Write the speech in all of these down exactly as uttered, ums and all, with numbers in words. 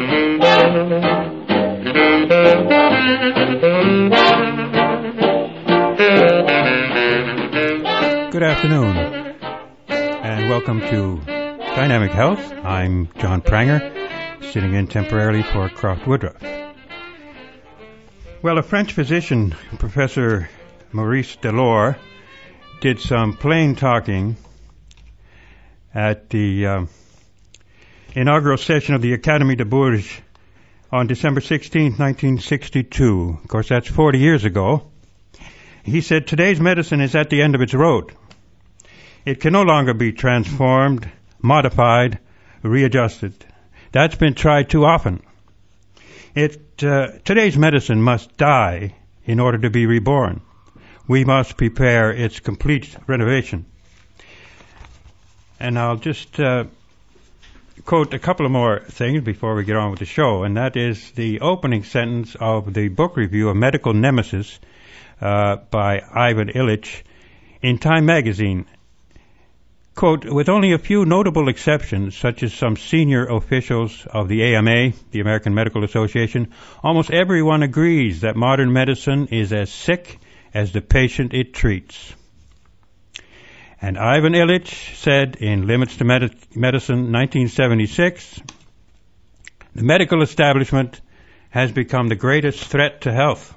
Good afternoon, and welcome to Dynamic Health. I'm John Pranger, sitting in temporarily for Croft Woodruff. Well, a French physician, Professor Maurice Delors, did some plain talking at the um, inaugural session of the Académie de Bourges on December sixteenth, nineteen sixty-two. Of course, that's forty years ago. He said, today's medicine is at the end of its road. It can no longer be transformed, modified, readjusted. That's been tried too often. It, uh, today's medicine must die in order to be reborn. We must prepare its complete renovation. And I'll just uh, quote a couple of more things before we get on with the show, and that is the opening sentence of the book review of Medical Nemesis uh, by Ivan Illich in Time magazine. Quote, with only a few notable exceptions, such as some senior officials of the A M A, the American Medical Association, almost everyone agrees that modern medicine is as sick as the patient it treats. And Ivan Illich said in Limits to Medi- Medicine, nineteen seventy-six, the medical establishment has become the greatest threat to health.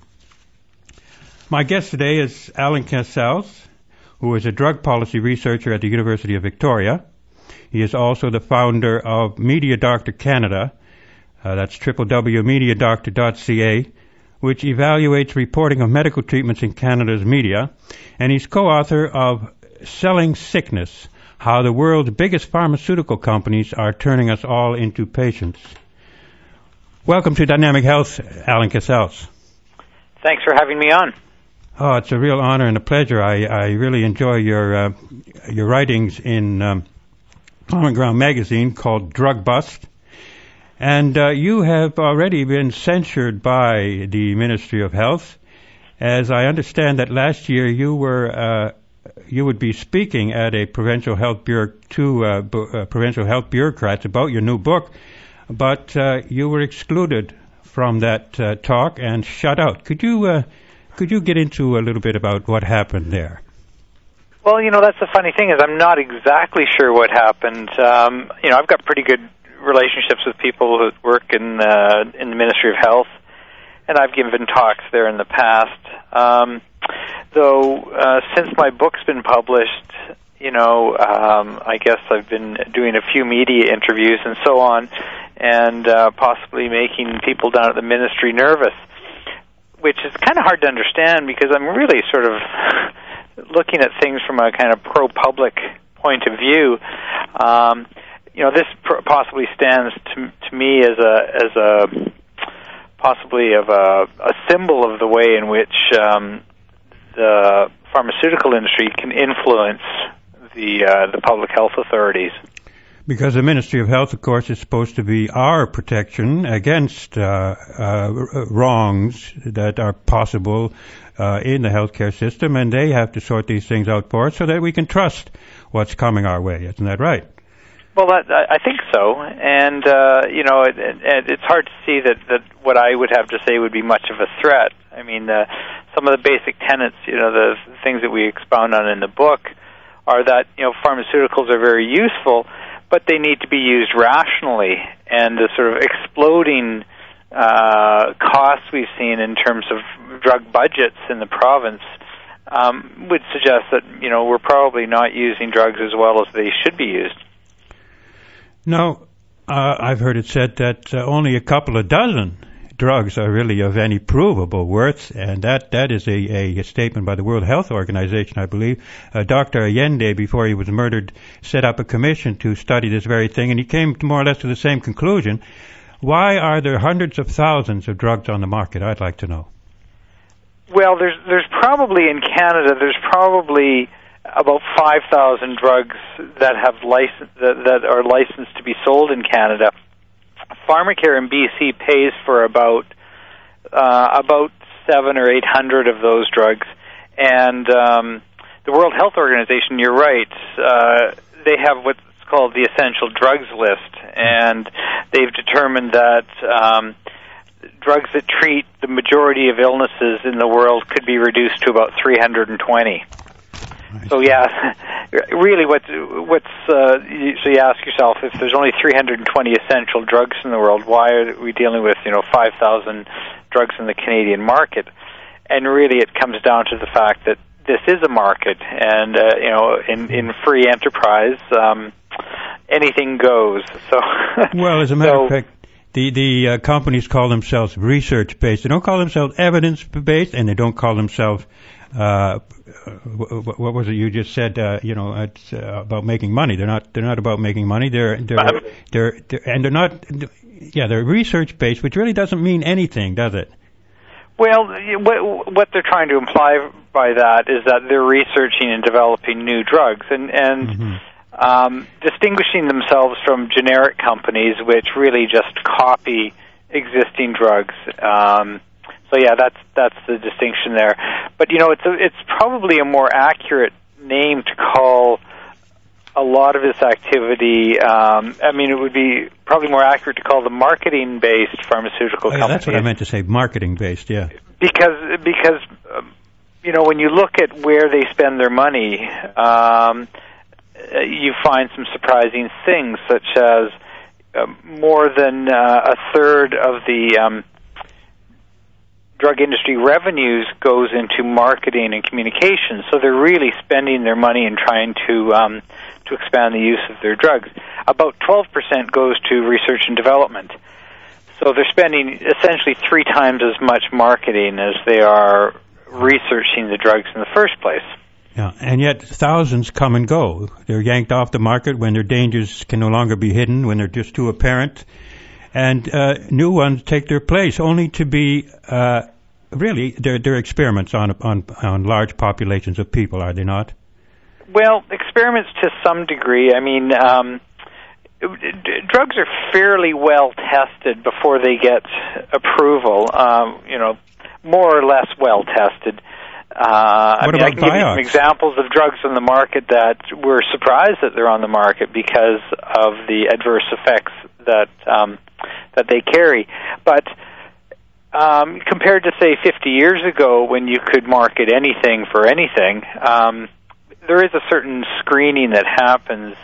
My guest today is Alan Casals, who is a drug policy researcher at the University of Victoria. He is also the founder of Media Doctor Canada, uh, that's w w w dot media doctor dot c a, which evaluates reporting of medical treatments in Canada's media, and he's co-author of Selling Sickness, How the World's Biggest Pharmaceutical Companies Are Turning Us All Into Patients. Welcome to Dynamic Health, Alan Casals. Thanks for having me on. Oh, it's a real honor and a pleasure. I, I really enjoy your uh, your writings in um, Common Ground magazine called Drug Bust. And uh, you have already been censured by the Ministry of Health. As I understand that last year you were uh, you would be speaking at a provincial health bureau to uh, bu- uh, provincial health bureaucrats about your new book, but uh, you were excluded from that uh, talk and shut out. Could you uh, Could you get into a little bit about what happened there? Well, you know, that's the funny thing is I'm not exactly sure what happened. Um, you know, I've got pretty good relationships with people who work in uh, in the Ministry of Health, and I've given talks there in the past. Um, though, uh, since my book's been published, you know, um, I guess I've been doing a few media interviews and so on, and uh, possibly making people down at the Ministry nervous, which is kind of hard to understand because I'm really sort of looking at things from a kind of pro-public point of view. Um, you know, this pr- possibly stands to, to me as a as a possibly of a, a symbol of the way in which um, the pharmaceutical industry can influence the uh, the public health authorities. Because the Ministry of Health, of course, is supposed to be our protection against uh, uh, wrongs that are possible uh, in the healthcare system, and they have to sort these things out for us so that we can trust what's coming our way. Isn't that right? Well, that, I think so, and uh, you know, it, it, it's hard to see that, that what I would have to say would be much of a threat. I mean, uh, some of the basic tenets, you know, the things that we expound on in the book, are that you know pharmaceuticals are very useful, but they need to be used rationally, and the sort of exploding uh, costs we've seen in terms of drug budgets in the province um, would suggest that you know we're probably not using drugs as well as they should be used. Now, uh, I've heard it said that uh, only a couple of dozen drugs are really of any provable worth, and that, that is a, a statement by the World Health Organization, I believe. Uh, Doctor Allende, before he was murdered, set up a commission to study this very thing, and he came to more or less to the same conclusion. Why are there hundreds of thousands of drugs on the market? I'd like to know. Well, there's there's probably in Canada, there's probably about five thousand drugs that have license that, that are licensed to be sold in Canada. Pharmacare in B C pays for about uh, about seven or eight hundred of those drugs, and um, the World Health Organization, you're right, uh, they have what's called the Essential Drugs List, and they've determined that um, drugs that treat the majority of illnesses in the world could be reduced to about three hundred twenty. So yeah, really, what's what's uh, you, so you ask yourself, if there's only three hundred twenty essential drugs in the world, why are we dealing with you know five thousand drugs in the Canadian market? And really, it comes down to the fact that this is a market, and uh, you know, in in free enterprise, um, anything goes. So well, as a matter so, of fact. The the uh, companies call themselves research-based. They don't call themselves evidence-based, and they don't call themselves, uh, what, what was it you just said? Uh, you know, it's uh, about making money. They're not. They're not about making money. They're they're um, they're, they're and they're not. Yeah, they're research-based, which really doesn't mean anything, does it? Well, what, what they're trying to imply by that is that they're researching and developing new drugs, and and. Mm-hmm. Um, distinguishing themselves from generic companies which really just copy existing drugs. Um, so yeah, that's that's the distinction there. But you know, it's a, it's probably a more accurate name to call a lot of this activity. Um, I mean, it would be probably more accurate to call the marketing-based pharmaceutical oh, yeah, companies. That's what I meant to say, marketing-based. Yeah. Because because um, you know, when you look at where they spend their money. Um, you find some surprising things, such as uh, more than uh, a third of the um, drug industry revenues goes into marketing and communication. So they're really spending their money and trying to um, to expand the use of their drugs. About twelve percent goes to research and development. So they're spending essentially three times as much marketing as they are researching the drugs in the first place. Yeah, and yet thousands come and go. They're yanked off the market when their dangers can no longer be hidden, when they're just too apparent. And uh, new ones take their place, only to be, uh, really, they're, they're experiments on, on, on large populations of people, are they not? Well, experiments to some degree. I mean, um, drugs are fairly well tested before they get approval, um, you know, more or less well tested. Uh, I mean, I can give you some examples of drugs on the market that we're surprised that they're on the market because of the adverse effects that um, that they carry. But um, compared to, say, fifty years ago when you could market anything for anything, um, there is a certain screening that happens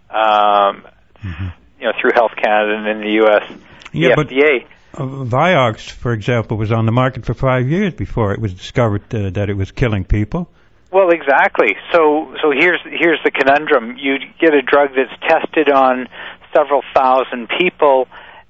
um, mm-hmm. you know, through Health Canada and in the U S, yeah, the F D A. But Uh, Vioxx, for example, was on the market for five years before it was discovered uh, that it was killing people. Well, exactly. So, so here's here's the conundrum: you get a drug that's tested on several thousand people,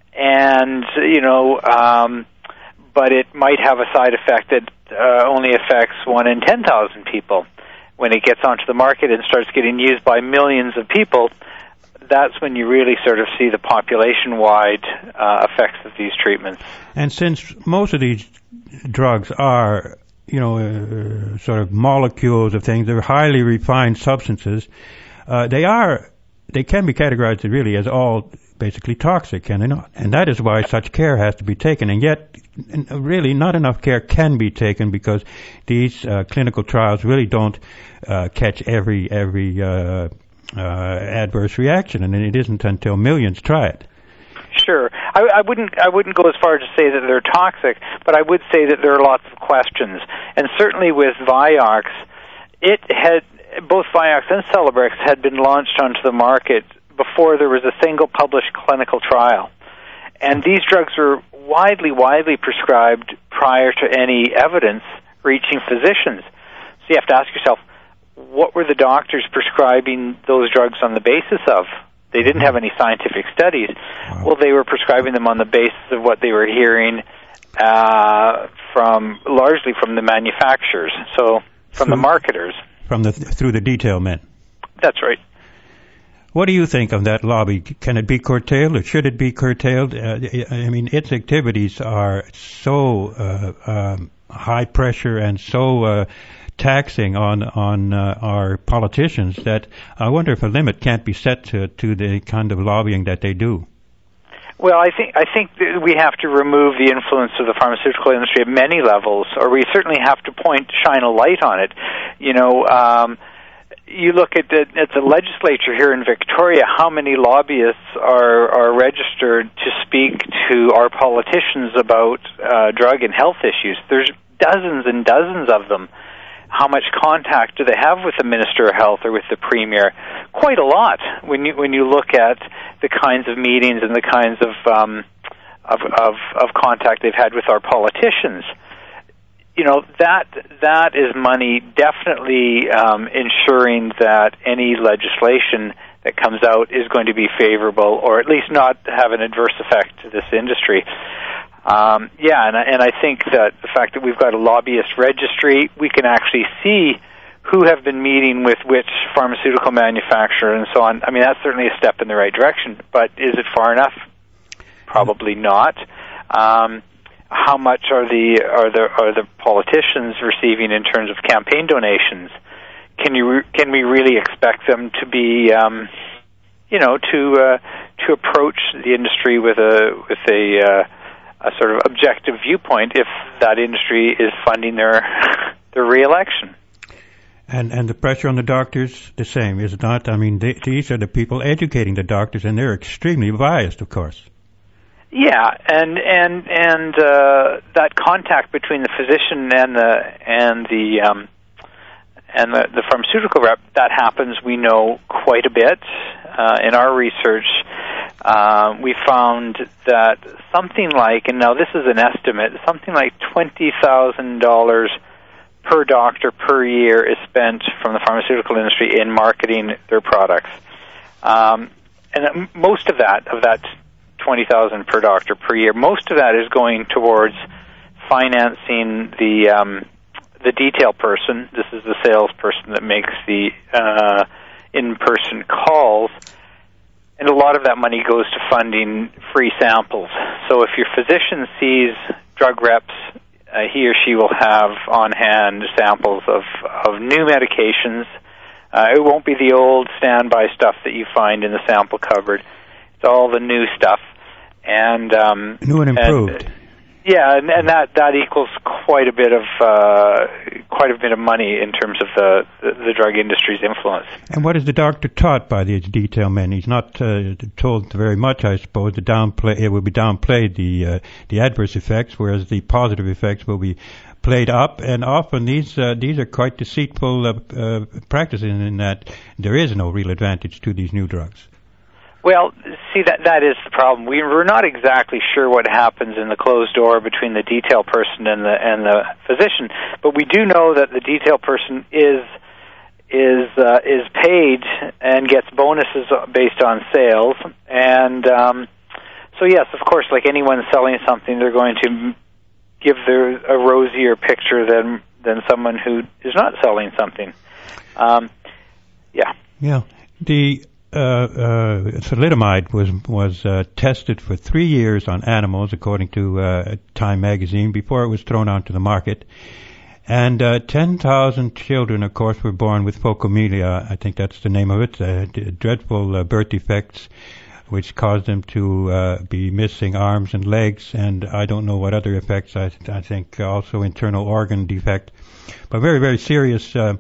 and you know, um, but it might have a side effect that uh, only affects one in ten thousand people. When it gets onto the market and starts getting used by millions of people, that's when you really sort of see the population-wide uh, effects of these treatments. And since most of these drugs are, you know, uh, sort of molecules of things, they're highly refined substances, uh, they are, they can be categorized really as all basically toxic, can they not? And that is why such care has to be taken. And yet, really, not enough care can be taken because these uh, clinical trials really don't uh, catch every every uh Uh, adverse reaction, and it isn't until millions try it. Sure, I, I wouldn't. I wouldn't go as far as to say that they're toxic, but I would say that there are lots of questions. And certainly with Vioxx, it had both Vioxx and Celebrex had been launched onto the market before there was a single published clinical trial, and these drugs were widely, widely prescribed prior to any evidence reaching physicians. So you have to ask yourself, what were the doctors prescribing those drugs on the basis of? They didn't have any scientific studies. Wow. Well, they were prescribing them on the basis of what they were hearing uh, from, largely from the manufacturers, so from through, the marketers. From the through the detail men. That's right. What do you think of that lobby? Can it be curtailed, or should it be curtailed? Uh, I mean, its activities are so uh, um, high pressure and so uh, taxing on on uh, our politicians that I wonder if a limit can't be set to to the kind of lobbying that they do. Well, I think I think that we have to remove the influence of the pharmaceutical industry at many levels, or we certainly have to point shine a light on it. You know, um, you look at the, at the legislature here in Victoria, how many lobbyists are, are registered to speak to our politicians about uh, drug and health issues. There's dozens and dozens of them. How much contact do they have with the Minister of Health or with the Premier? Quite a lot when you when you look at the kinds of meetings and the kinds of um, of, of, of contact they've had with our politicians. You know, that that is money definitely um, ensuring that any legislation that comes out is going to be favorable, or at least not have an adverse effect to this industry. Um, yeah, and, and I think that the fact that we've got a lobbyist registry, we can actually see who have been meeting with which pharmaceutical manufacturer and so on. I mean, that's certainly a step in the right direction, but is it far enough? Probably not. Um, how much are the are the are the politicians receiving in terms of campaign donations? Can you re- can we really expect them to be, um, you know, to uh, to approach the industry with a with a uh, a sort of objective viewpoint if that industry is funding their their re-election? And and the pressure on the doctors, the same, is it not? I mean, they, these are the people educating the doctors, and they're extremely biased, of course. Yeah, and and and uh, that contact between the physician and the and the um, and the, the pharmaceutical rep, that happens, we know, quite a bit. Uh, in our research, uh, we found that something like, and now this is an estimate, something like twenty thousand dollars per doctor per year is spent from the pharmaceutical industry in marketing their products. Um, and most of that, of that twenty thousand dollars per doctor per year, most of that is going towards financing the um, the detail person. This is the salesperson that makes the uh, in-person calls. And a lot of that money goes to funding free samples. So if your physician sees drug reps, uh, he or she will have on hand samples of, of new medications. Uh, it won't be the old standby stuff that you find in the sample cupboard. It's all the new stuff. And um, new and improved. And, yeah, and, and that, that equals quite a bit of uh, quite a bit of money in terms of the, the, the drug industry's influence. And what is the doctor taught by these detail men? He's not uh, told very much, I suppose. The downplay it will be downplayed the uh, the adverse effects, whereas the positive effects will be played up. And often these uh, these are quite deceitful uh, uh, practices in that there is no real advantage to these new drugs. Well, see, that that is the problem. We, we're not exactly sure what happens in the closed door between the detail person and the and the physician, but we do know that the detail person is is uh, is paid and gets bonuses based on sales. And um, so, yes, of course, like anyone selling something, they're going to give their a rosier picture than than someone who is not selling something. Um, yeah. Yeah. The Uh, uh, thalidomide was was uh, tested for three years on animals, according to uh, Time magazine, before it was thrown onto the market. And uh, ten thousand children, of course, were born with phocomelia. I think that's the name of it. Uh, d- dreadful uh, birth defects, which caused them to uh, be missing arms and legs, and I don't know what other effects. I, th- I think also internal organ defect, but very, very serious Uh,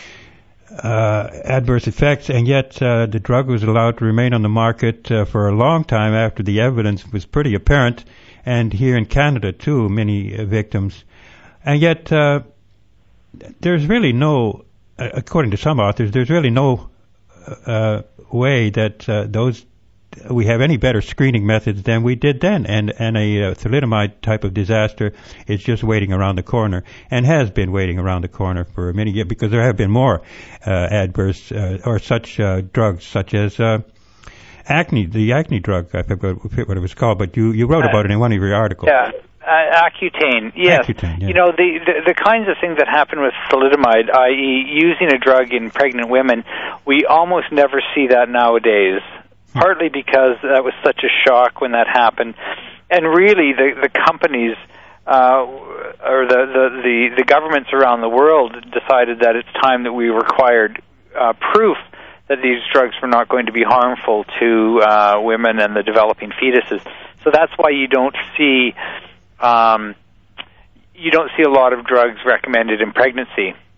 Uh, adverse effects, and yet uh, the drug was allowed to remain on the market uh, for a long time after the evidence was pretty apparent, and here in Canada too, many uh, victims. And yet uh, there's really no, uh, according to some authors, there's really no uh, way that uh, those we have any better screening methods than we did then, and and a uh, thalidomide type of disaster is just waiting around the corner, and has been waiting around the corner for many years, because there have been more uh, adverse uh, or such uh, drugs, such as uh, acne, the acne drug. I forgot what it was called, but you you wrote uh, about it in one of your articles. Yeah. Uh, Accutane, yes. Accutane, yeah. You know, the, the the kinds of things that happen with thalidomide, that is using a drug in pregnant women, we almost never see that nowadays. Partly because that was such a shock when that happened, and really the the companies uh, or the, the the the governments around the world decided that it's time that we required uh, proof that these drugs were not going to be harmful to uh, women and the developing fetuses. So that's why you don't see um, you don't see a lot of drugs recommended in pregnancy,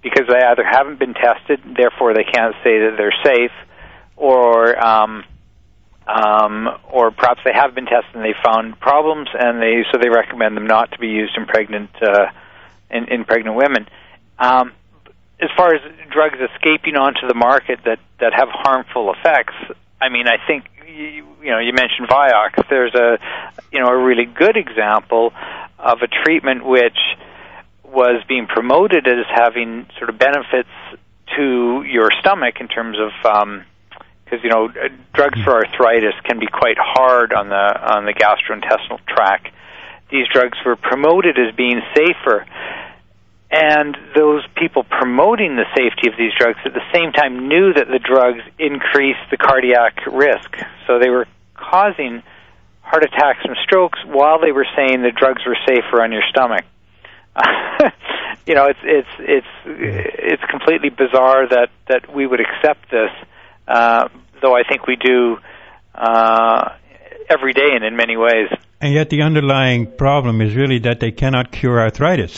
because they either haven't been tested, therefore they can't say that they're safe, or um, um, or perhaps they have been tested and they found problems, and they so they recommend them not to be used in pregnant uh, in, in pregnant women. Um, as far as drugs escaping onto the market that, that have harmful effects, I mean, I think you, you know you mentioned Vioxx. There's a you know a really good example of a treatment which was being promoted as having sort of benefits to your stomach in terms of because um, you know drugs for arthritis can be quite hard on the on the gastrointestinal tract. These drugs were promoted as being safer, and those people promoting the safety of these drugs at the same time knew that the drugs increased the cardiac risk. So they were causing heart attacks and strokes while they were saying the drugs were safer on your stomach. you know, it's it's it's it's completely bizarre that, that we would accept this, uh, though I think we do uh, every day and in many ways. And yet the underlying problem is really that they cannot cure arthritis.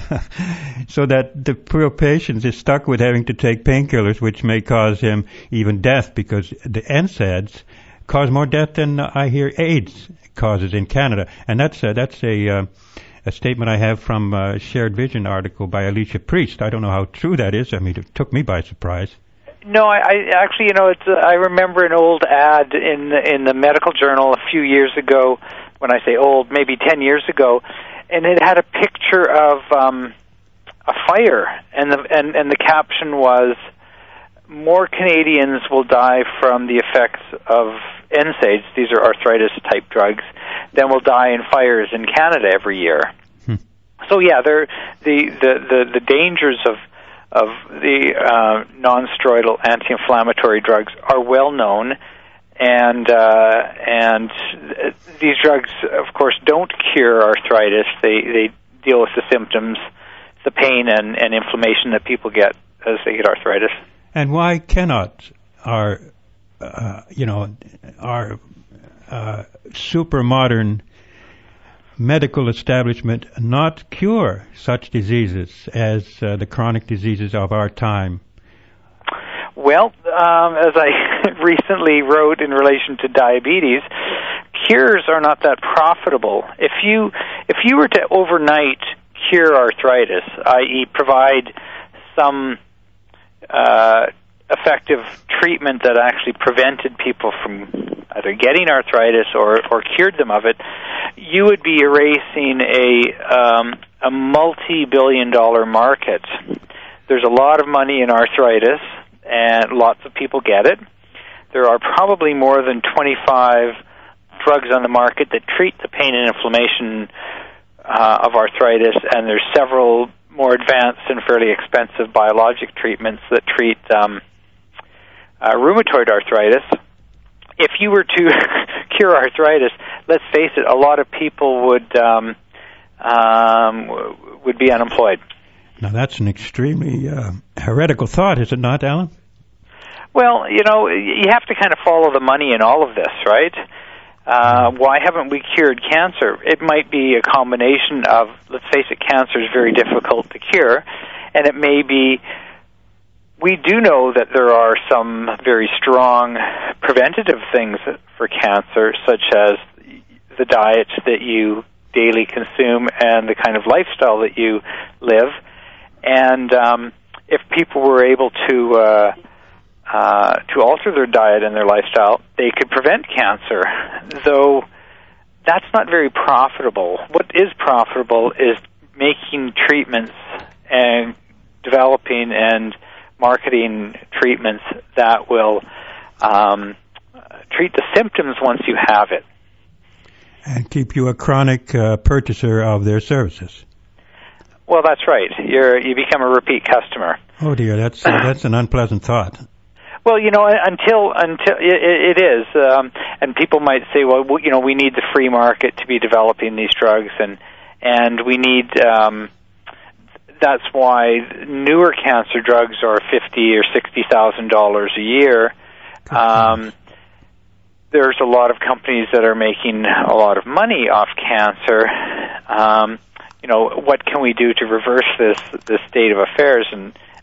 So that the poor patient is stuck with having to take painkillers, which may cause him even death, because the N SAIDs cause more death than uh, I hear AIDS causes in Canada. And that's uh, that's a uh, a statement I have from a Shared Vision article by Alicia Priest. I don't know how true that is. I mean, it took me by surprise. No, I, I actually, you know, it's. Uh, I remember an old ad in the, in the medical journal a few years ago. When I say old, maybe ten years ago, and it had a picture of um, a fire, and the and, and the caption was, "More Canadians will die from the effects of N SAIDs, these are arthritis-type drugs, than will die in fires in Canada every year." Hmm. So yeah, there the, the, the, the dangers of of the uh, non-steroidal anti-inflammatory drugs are well known. And uh, and these drugs, of course, don't cure arthritis. They they deal with the symptoms, the pain and, and inflammation that people get as they get arthritis. And why cannot our uh, you know our uh, super modern medical establishment not cure such diseases as uh, the chronic diseases of our time? Well, um, as I recently wrote in relation to diabetes, cures are not that profitable. If you if you were to overnight cure arthritis, that is provide some uh, effective treatment that actually prevented people from either getting arthritis or, or cured them of it, you would be erasing a, um, a multi-billion dollar market. There's a lot of money in arthritis, and lots of people get it. There are probably more than twenty-five drugs on the market that treat the pain and inflammation uh, of arthritis, and there's several more advanced and fairly expensive biologic treatments that treat um, uh, rheumatoid arthritis. If you were to cure arthritis, let's face it, a lot of people would um, um, would be unemployed. Now, that's an extremely uh, heretical thought, is it not, Alan? Well, you know, you have to kind of follow the money in all of this, right? Uh, why haven't we cured cancer? It might be a combination of, let's face it, cancer is very difficult to cure, and it may be, we do know that there are some very strong preventative things for cancer, such as the diet that you daily consume and the kind of lifestyle that you live. And um, if people were able to uh, uh, to alter their diet and their lifestyle, they could prevent cancer. Though that's not very profitable. What is profitable is making treatments and developing and marketing treatments that will um, treat the symptoms once you have it. And keep you a chronic uh, purchaser of their services. Well, that's right. You're you become a repeat customer. Oh dear, that's uh, that's an unpleasant thought. Well, you know, until until it, it is, um, and people might say, well, you know, we need the free market to be developing these drugs, and and we need. Um, that's why newer cancer drugs are fifty or sixty thousand dollars a year. Um, there's a lot of companies that are making a lot of money off cancer. Um, you know, what can we do to reverse this this state of affairs? And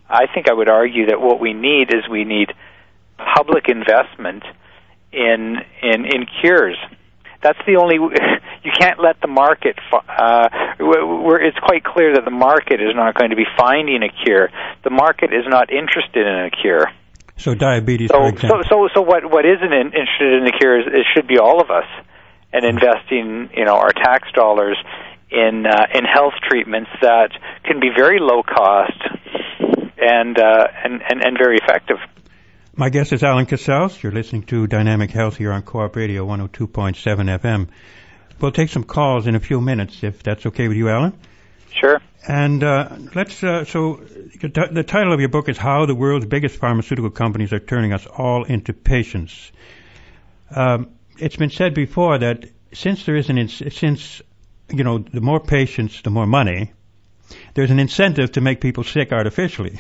I think I would argue that what we need is we need public investment in in, in cures. That's the only. You can't let the market. Uh, we're, it's quite clear that the market is not going to be finding a cure. The market is not interested in a cure. So diabetes, so, for example. So, so, so what? What isn't in, interested in the cure is it should be all of us, and investing, you know, our tax dollars in uh, in health treatments that can be very low cost and uh, and, and and very effective. My guest is Alan Casals. You're listening to Dynamic Health here on Co-op Radio one oh two point seven F M. We'll take some calls in a few minutes, if that's okay with you, Alan. Sure. And uh, let's. Uh, so the title of your book is "How the World's Biggest Pharmaceutical Companies Are Turning Us All into Patients." Um, it's been said before that since there is an ins- since you know the more patients, the more money. There's an incentive to make people sick artificially.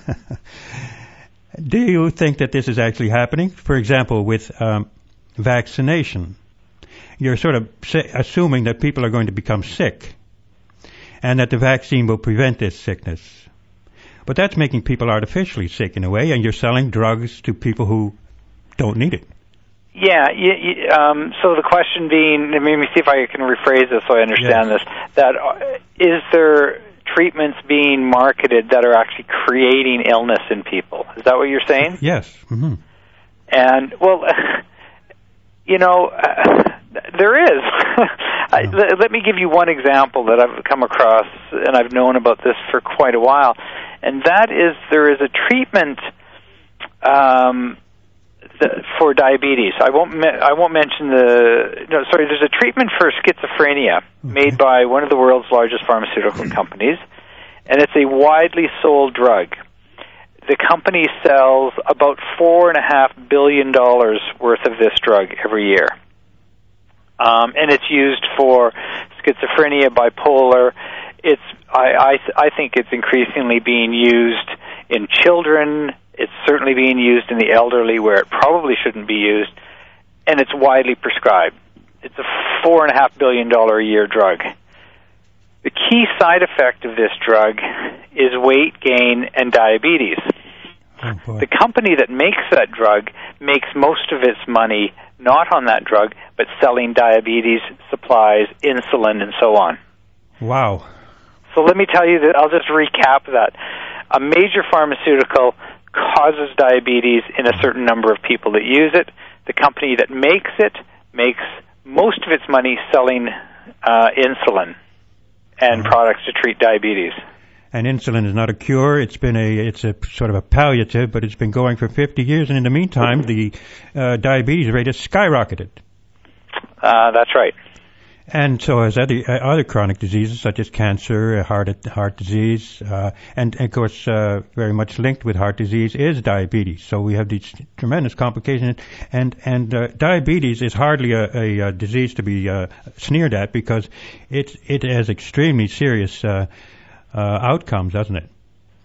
Do you think that this is actually happening? For example, with um, vaccination, you're sort of assuming that people are going to become sick and that the vaccine will prevent this sickness. But that's making people artificially sick in a way, and you're selling drugs to people who don't need it. Yeah, you, you, um, so the question being, let me see if I can rephrase this so I understand yes. this, that uh, is there treatments being marketed that are actually creating illness in people? Is that what you're saying? Yes. Mm-hmm. And, well, you know, uh, there is. I, let, let me give you one example that I've come across, and I've known about this for quite a while, and that is there is a treatment um, the, for diabetes. I won't me- I won't mention the... No, sorry, there's a treatment for schizophrenia okay. made by one of the world's largest pharmaceutical companies, and it's a widely sold drug. The company sells about four and a half billion dollars worth of this drug every year. Um, and it's used for schizophrenia, bipolar. It's I, I I think it's increasingly being used in children. It's certainly being used in the elderly, where it probably shouldn't be used, and it's widely prescribed. It's a four and a half billion dollar a year drug. The key side effect of this drug is weight gain and diabetes. Oh, the company that makes that drug makes most of its money not on that drug, but selling diabetes supplies, insulin, and so on. Wow. So let me tell you that, I'll just recap that. A major pharmaceutical causes diabetes in a certain number of people that use it. The company that makes it makes most of its money selling uh, insulin and mm-hmm. products to treat diabetes. And insulin is not a cure. It's been a, it's a sort of a palliative, but it's been going for fifty years. And in the meantime, the uh, diabetes rate has skyrocketed. Uh, that's right. And so has other, uh, other chronic diseases such as cancer, heart heart disease, uh, and, and of course, uh, very much linked with heart disease is diabetes. So we have these tremendous complications, and and uh, diabetes is hardly a, a, a disease to be uh, sneered at because it it has extremely serious uh, uh, outcomes, doesn't it?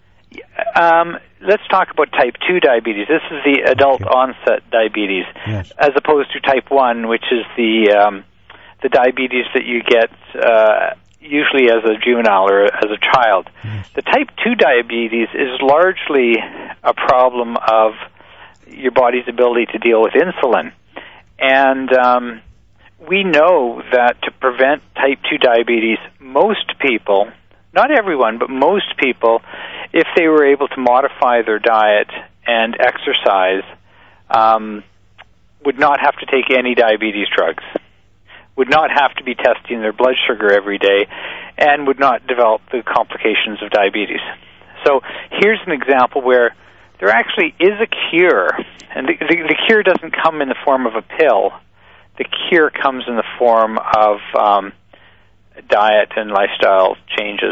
Um, let's talk about type two diabetes. This is the adult okay. onset diabetes, yes. as opposed to type one, which is the um, the diabetes that you get uh, usually as a juvenile or as a child. Yes. The type two diabetes is largely a problem of your body's ability to deal with insulin. And um, we know that to prevent type two diabetes, most people, not everyone, but most people, if they were able to modify their diet and exercise, um, would not have to take any diabetes drugs, would not have to be testing their blood sugar every day, and would not develop the complications of diabetes. So here's an example where there actually is a cure, and the, the, the cure doesn't come in the form of a pill. The cure comes in the form of um, diet and lifestyle changes.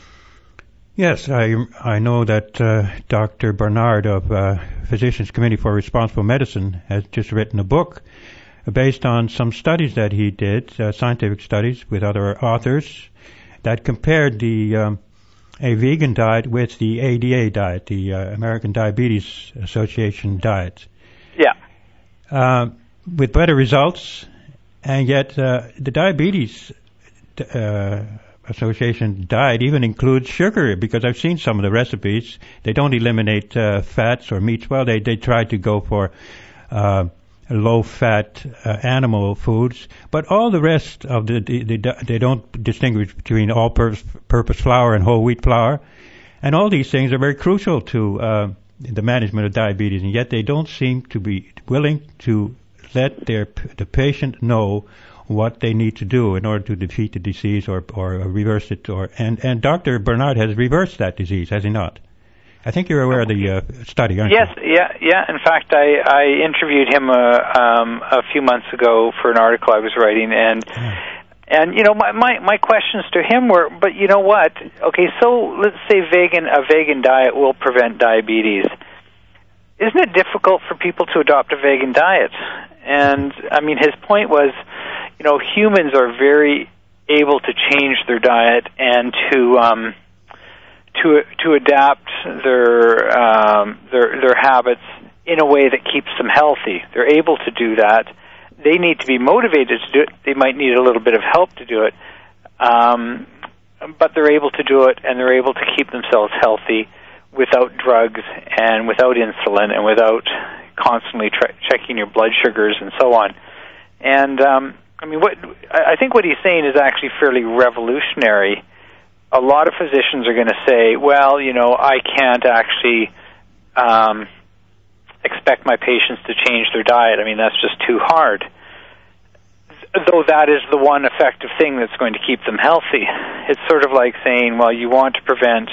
Yes, I I know that uh, Doctor Bernard of uh, Physicians Committee for Responsible Medicine has just written a book based on some studies that he did, uh, scientific studies with other authors, that compared the um, a vegan diet with the A D A diet, the uh, American Diabetes Association diet. Yeah. Uh, with better results, and yet uh, the diabetes uh, Association diet even includes sugar, because I've seen some of the recipes. They don't eliminate uh, fats or meats. Well, they, they try to go for uh, low-fat uh, animal foods, but all the rest of the, the, the they don't distinguish between all-purpose flour and whole wheat flour, and all these things are very crucial to uh, the management of diabetes, and yet they don't seem to be willing to let their the patient know what they need to do in order to defeat the disease or or reverse it. Or and and Doctor Bernard has reversed that disease, has he not? I think you're aware of the uh, study, aren't yes, you? Yes, yeah, yeah. In fact, I, I interviewed him uh, um, a few months ago for an article I was writing, and yeah. and you know my, my my questions to him were, but you know what? Okay, so let's say vegan a vegan diet will prevent diabetes. Isn't it difficult for people to adopt a vegan diet? And I mean, his point was, you know, humans are very able to change their diet and to um, to to adapt their um, their their habits in a way that keeps them healthy. They're able to do that. They need to be motivated to do it. They might need a little bit of help to do it, um, but they're able to do it, and they're able to keep themselves healthy without drugs and without insulin and without constantly tra- checking your blood sugars and so on. And um, I mean, what I think what he's saying is actually fairly revolutionary. A lot of physicians are going to say, well, you know, I can't actually um, expect my patients to change their diet. I mean, that's just too hard. Though that is the one effective thing that's going to keep them healthy. It's sort of like saying, well, you want to prevent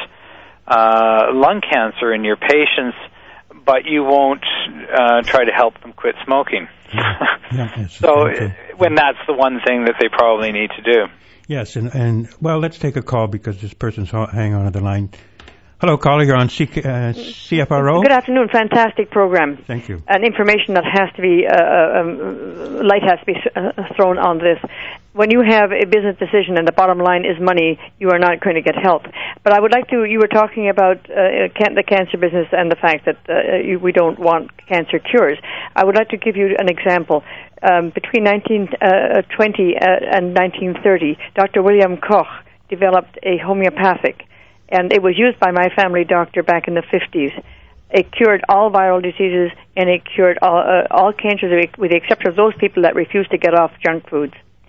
uh, lung cancer in your patients, but you won't uh, try to help them quit smoking. Yeah, yeah, so when that's the one thing that they probably need to do. Yes, and, and well, let's take a call because this person's hanging on the line. Hello, caller. You're on C, uh, C F R O. Good afternoon. Fantastic program. Thank you. And information that has to be, uh, um, light has to be uh, thrown on this. When you have a business decision and the bottom line is money, you are not going to get help. But I would like to, you were talking about uh, can, the cancer business and the fact that uh, you, we don't want cancer cures. I would like to give you an example. Um, between nineteen twenty uh, and nineteen thirty, Doctor William Koch developed a homeopathic, and it was used by my family doctor back in the fifties. It cured all viral diseases, and it cured all, uh, all cancers, with the exception of those people that refused to get off junk foods.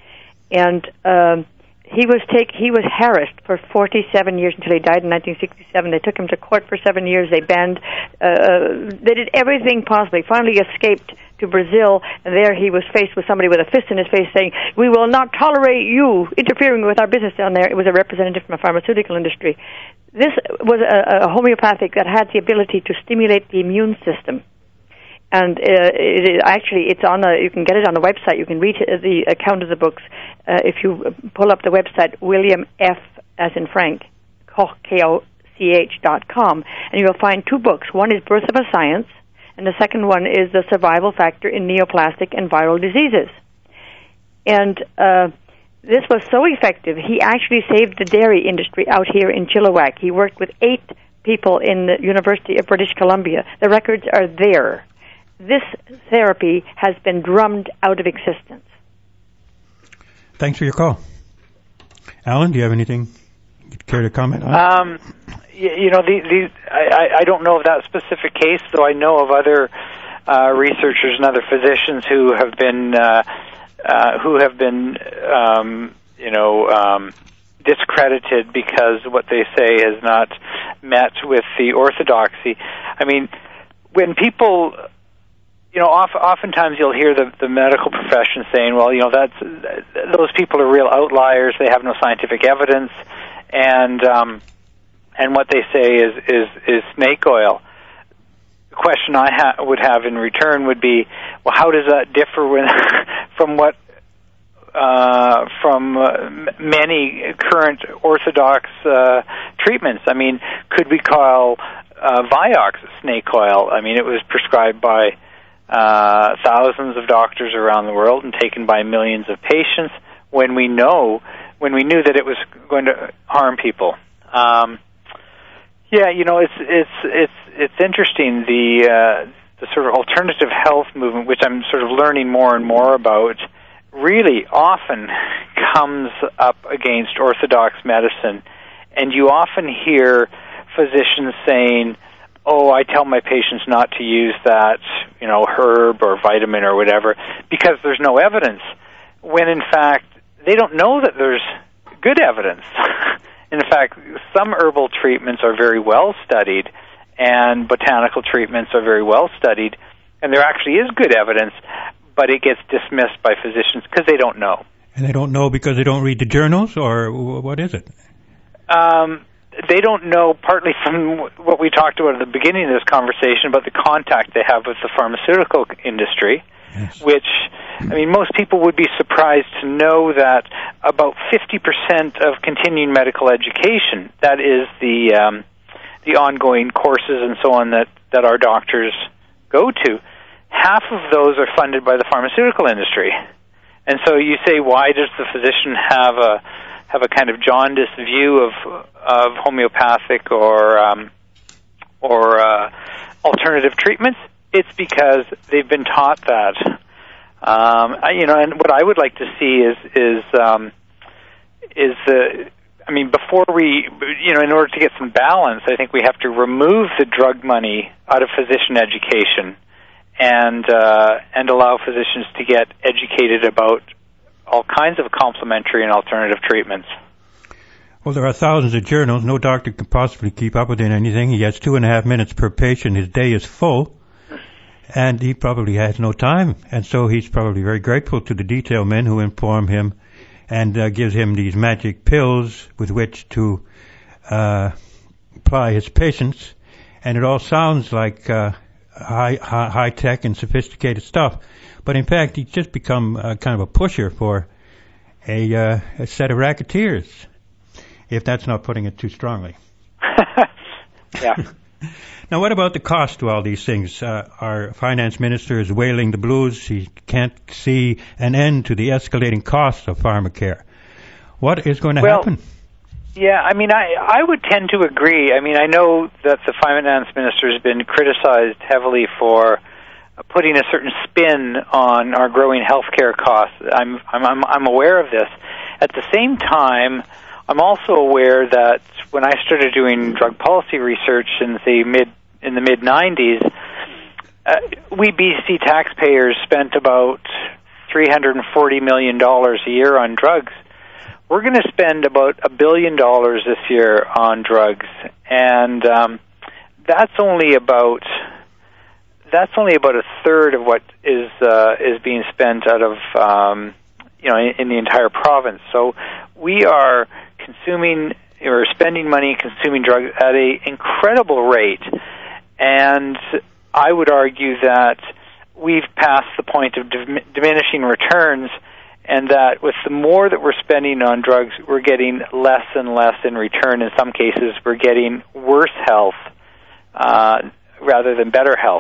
And um, he was take he was harassed for forty-seven years until he died in nineteen sixty-seven. They took him to court for seven years. They banned, uh, they did everything possible. He finally escaped to Brazil, and there he was faced with somebody with a fist in his face saying, "We will not tolerate you interfering with our business down there." It was a representative from the pharmaceutical industry. This was a, a homeopathic that had the ability to stimulate the immune system. And uh, it is actually, it's on a, you can get it on the website. You can read the account of the books. Uh, if you pull up the website, William F. as in Frank, Koch, K O C H dot com, and you will find two books. One is Birth of a Science, and the second one is The Survival Factor in Neoplastic and Viral Diseases. And uh, this was so effective, he actually saved the dairy industry out here in Chilliwack. He worked with eight people in the University of British Columbia. The records are there. This therapy has been drummed out of existence. Thanks for your call. Alan, do you have anything you'd care to comment on? Um, you, you know, the, the, I, I don't know of that specific case, though I know of other uh, researchers and other physicians who have been, uh, uh, who have been, um, you know, um, discredited because what they say has not met with the orthodoxy. I mean, when people... You know, oft, oftentimes you'll hear the, the medical profession saying, well, you know, that's those people are real outliers. They have no scientific evidence, and um, and what they say is is, is snake oil. The question I ha- would have in return would be, well, how does that differ when, from what uh, from uh, many current orthodox uh, treatments? I mean, could we call uh, Vioxx snake oil? I mean, it was prescribed by Uh, thousands of doctors around the world and taken by millions of patients when we know, when we knew that it was going to harm people. Um, yeah, you know, it's it's it's it's interesting the uh, the sort of alternative health movement, which I'm sort of learning more and more about, really often comes up against orthodox medicine, and you often hear physicians saying, oh, I tell my patients not to use that, you know, herb or vitamin or whatever because there's no evidence, when in fact they don't know that there's good evidence. In fact, some herbal treatments are very well studied and botanical treatments are very well studied, and there actually is good evidence, but it gets dismissed by physicians because they don't know. And they don't know because they don't read the journals, or what is it? Um, they don't know partly from what we talked about at the beginning of this conversation about the contact they have with the pharmaceutical industry, yes. Which, I mean, most people would be surprised to know that about fifty percent of continuing medical education, that is the um, the ongoing courses and so on that, that our doctors go to, half of those are funded by the pharmaceutical industry. And so you say, why does the physician have a have a kind of jaundiced view of of homeopathic or um, or uh, alternative treatments? It's because they've been taught that. Um, I, you know, and what I would like to see is is um, is the. I mean, before we, you know, in order to get some balance, I think we have to remove the drug money out of physician education, and uh, and allow physicians to get educated about all kinds of complementary and alternative treatments. Well, there are thousands of journals. No doctor can possibly keep up with anything. He has two and a half minutes per patient. His day is full, and he probably has no time. And so he's probably very grateful to the detail men who inform him and uh, gives him these magic pills with which to uh, apply his patients. And it all sounds like uh, high, high, high tech and sophisticated stuff. But in fact, he's just become uh, kind of a pusher for a, uh, a set of racketeers, if that's not putting it too strongly. Yeah. Now, what about the cost to all these things? Uh, our finance minister is wailing the blues. He can't see an end to the escalating costs of pharmacare. What is going to well, happen? Yeah, I mean, I, I would tend to agree. I mean, I know that the finance minister has been criticized heavily for putting a certain spin on our growing healthcare costs. I'm, I'm, I'm aware of this. At the same time, I'm also aware that when I started doing drug policy research in the mid in the mid nineties, uh, we B C taxpayers spent about three hundred forty million dollars a year on drugs. We're going to spend about a billion dollars this year on drugs, and um, that's only about that's only about a third of what is uh, is being spent out of um, you know in, in the entire province. So we are consuming or spending money consuming drugs at an incredible rate, and I would argue that we've passed the point of dim- diminishing returns, and that with the more that we're spending on drugs, we're getting less and less in return. In some cases, we're getting worse health uh, rather than better health.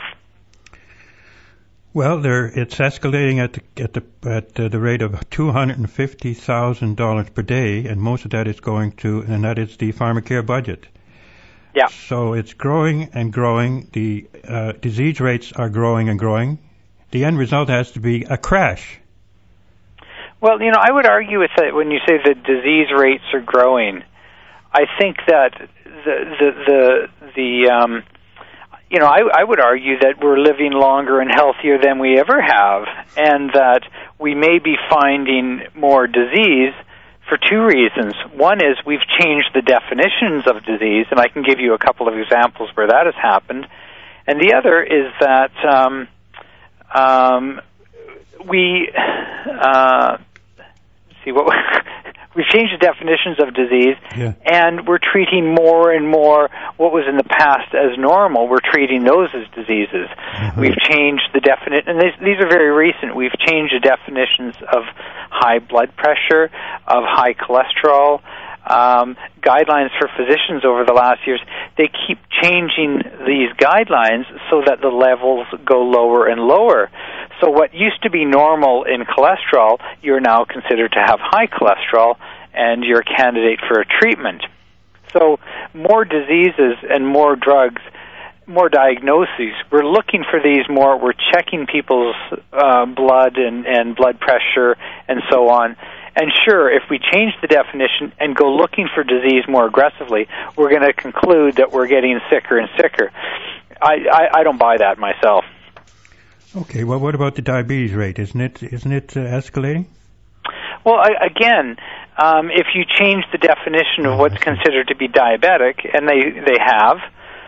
Well, there it's escalating at the at the at uh, the rate of two hundred and fifty thousand dollars per day, and most of that is going to, and that is the pharmacare budget. Yeah. So it's growing and growing. The uh, disease rates are growing and growing. The end result has to be a crash. Well, you know, I would argue with that when you say the disease rates are growing. I think that the the the the um, you know, I, I would argue that we're living longer and healthier than we ever have, and that we may be finding more disease for two reasons. One is we've changed the definitions of disease, and I can give you a couple of examples where that has happened. And the other is that um, um, we uh, see what we've changed the definitions of disease, yeah. and we're treating more and more what was in the past as normal. We're treating those as diseases. Mm-hmm. We've changed the definition, and these, these are very recent. We've changed the definitions of high blood pressure, of high cholesterol. Um, guidelines for physicians over the last years, they keep changing these guidelines so that the levels go lower and lower. So what used to be normal in cholesterol, you're now considered to have high cholesterol, and you're a candidate for a treatment. So more diseases and more drugs more diagnoses. We're looking for these more. We're checking people's uh, blood and, and blood pressure and so on. And sure, if we change the definition and go looking for disease more aggressively, we're going to conclude that we're getting sicker and sicker. I, I, I don't buy that myself. Okay. Well, what about the diabetes rate? Isn't it isn't it uh, escalating? Well, I, again, um, if you change the definition of what's considered to be diabetic, and they they have.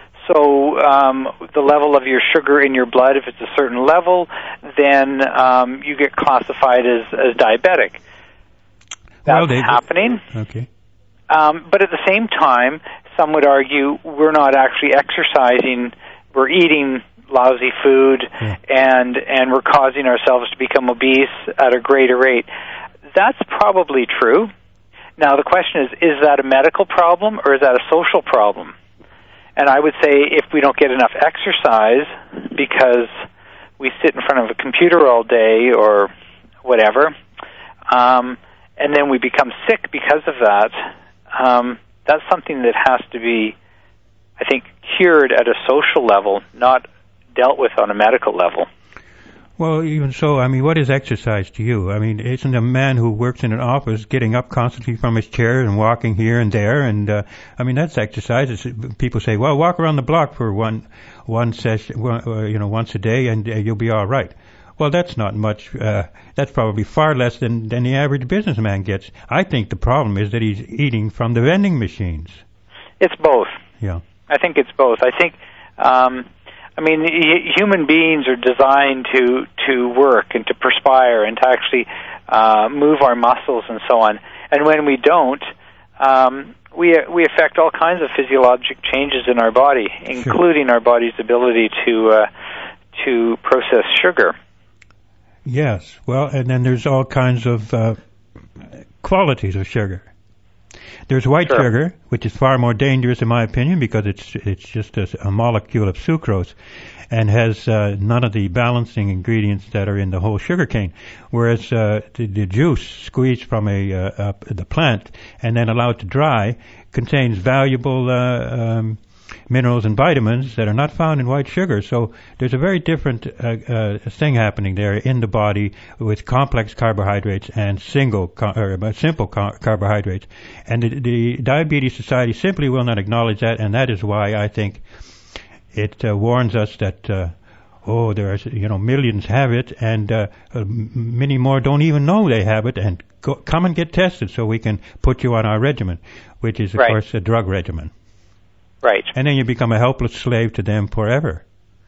So um, the level of your sugar in your blood, if it's a certain level, then um, you get classified as, as diabetic. That's well, they, happening. Okay. Um, but at the same time, some would argue we're not actually exercising, we're eating lousy food, yeah. and and we're causing ourselves to become obese at a greater rate. That's probably true. Now the question is, is that a medical problem or is that a social problem? And I would say if we don't get enough exercise because we sit in front of a computer all day or whatever, um, and then we become sick because of that, um, that's something that has to be, I think, cured at a social level, not dealt with on a medical level. Well, even so, I mean, what is exercise to you? I mean, isn't a man who works in an office getting up constantly from his chair and walking here and there? And, uh, I mean, that's exercise. It's, people say, well, walk around the block for one, one session, one, uh, you know, once a day and uh, you'll be all right. Well, that's not much. Uh, that's probably far less than, than the average businessman gets. I think the problem is that he's eating from the vending machines. It's both. Yeah. I think it's both. I think, um, I mean, human beings are designed to, to work and to perspire and to actually uh, move our muscles and so on. And when we don't, um, we we affect all kinds of physiologic changes in our body, including sure. our body's ability to uh, to process sugar. Yes. Well, and then there's all kinds of uh, qualities of sugar. There's white sure. sugar, which is far more dangerous in my opinion because it's it's just a, a molecule of sucrose and has uh, none of the balancing ingredients that are in the whole sugar cane. Whereas uh, the, the juice squeezed from a, uh, uh, the plant and then allowed to dry contains valuable uh, um, minerals and vitamins that are not found in white sugar. So there's a very different uh, uh, thing happening there in the body with complex carbohydrates and single co- or simple co- carbohydrates. And the, the Diabetes Society simply will not acknowledge that, and that is why I think it uh, warns us that uh, oh, there are, you know, millions have it, and uh, uh, many more don't even know they have it, and go, come and get tested so we can put you on our regimen, which is of right. course a drug regimen. Right. And then you become a helpless slave to them forever.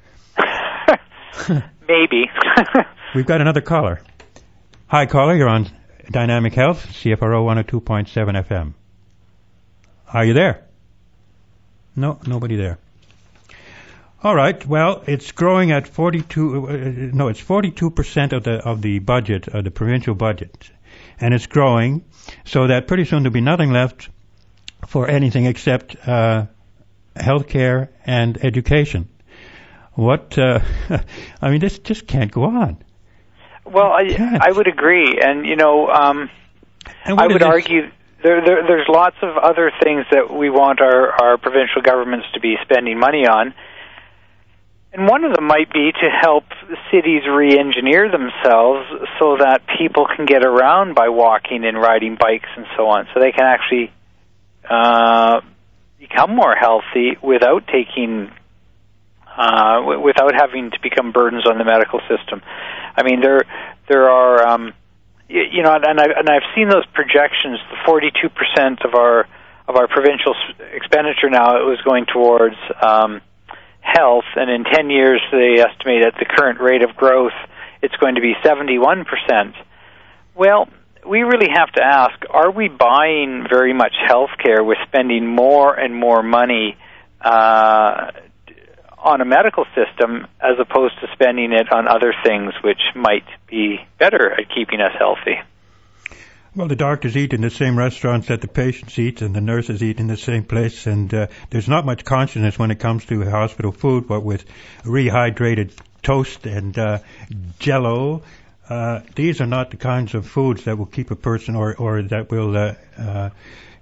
Maybe. We've got another caller. Hi, caller. You're on Dynamic Health, C F R O one oh two point seven F M. Are you there? No, nobody there. All right. Well, it's growing at forty-two. Uh, no, it's forty-two percent of the of the budget, of the provincial budget, and it's growing, so that pretty soon there'll be nothing left for anything except uh, healthcare and education. What? Uh, I mean, this just can't go on. Well, I can't. I would agree, and you know, um, I would argue there, there there's lots of other things that we want our our provincial governments to be spending money on. And one of them might be to help cities re-engineer themselves so that people can get around by walking and riding bikes and so on, so they can actually uh, become more healthy without taking, uh, w- without having to become burdens on the medical system. I mean, there there are, um, you, you know, and I've, and I've seen those projections. The forty-two percent of our of our provincial expenditure now it was going towards. Um, health, and in ten years they estimate at the current rate of growth it's going to be seventy-one percent. Well, we really have to ask, are we buying very much health care with spending more and more money uh, on a medical system as opposed to spending it on other things which might be better at keeping us healthy? Well, the doctors eat in the same restaurants that the patients eat, and the nurses eat in the same place, and uh, there's not much consciousness when it comes to hospital food, but with rehydrated toast and uh, Jell-O, uh, these are not the kinds of foods that will keep a person or, or that will, uh, uh,